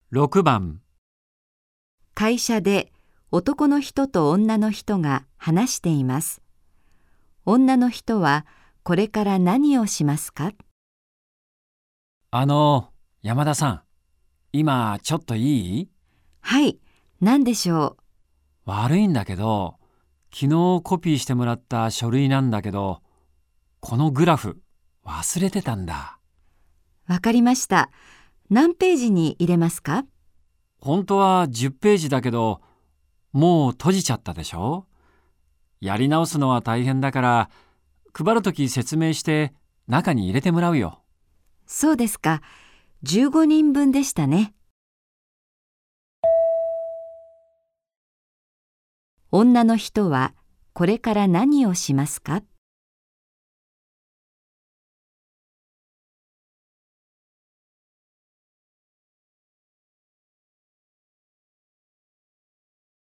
6番、 会社で男の人と女の人が話しています。女の人はこれから何をしますか？ 山田さん、今ちょっといい？ はい、何でしょ悪いんだけど、昨日コピーしてもらった書類なんだけど、このグラフ忘れてたんだ。 う。わかりました。何ページに入れますか？ 本当は10ページだけど、もう閉じちゃったでしょ？やり直すのは大変だから、配るとき説明して中に入れてもらうよ。 そうですか。15人分でしたね。女の人はこれから何をしますか？